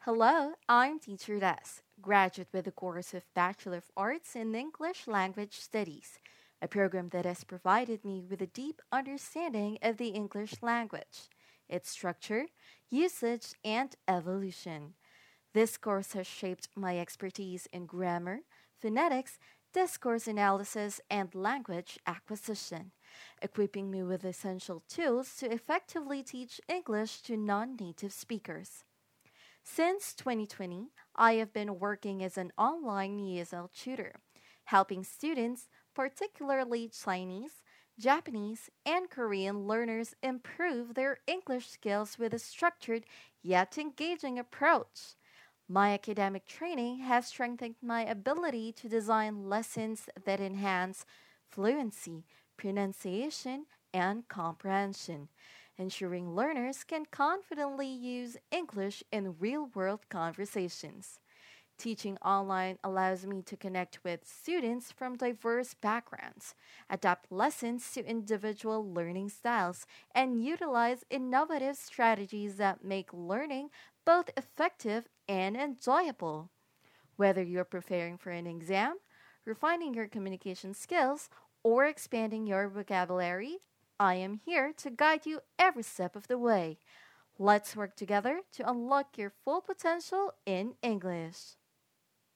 Hello, I'm Teacher Des, graduate with the course of Bachelor of Arts in English Language Studies, a program that has provided me with a deep understanding of the English language, its structure, usage, and evolution. This course has shaped my expertise in grammar, phonetics, discourse analysis, and language acquisition, equipping me with essential tools to effectively teach English to non native speakers. Since 2020, I have been working as an online ESL tutor, helping students, particularly Chinese, Japanese, and Korean learners, improve their English skills with a structured yet engaging approach. My academic training has strengthened my ability to design lessons that enhance fluency, pronunciation, and comprehension, ensuring learners can confidently use English in real world conversations. Teaching online allows me to connect with students from diverse backgrounds, adapt lessons to individual learning styles, and utilize innovative strategies that make learning both effective and enjoyable. Whether you're preparing for an exam, refining your communication skills, or expanding your vocabulary, I am here to guide you every step of the way. Let's work together to unlock your full potential in English.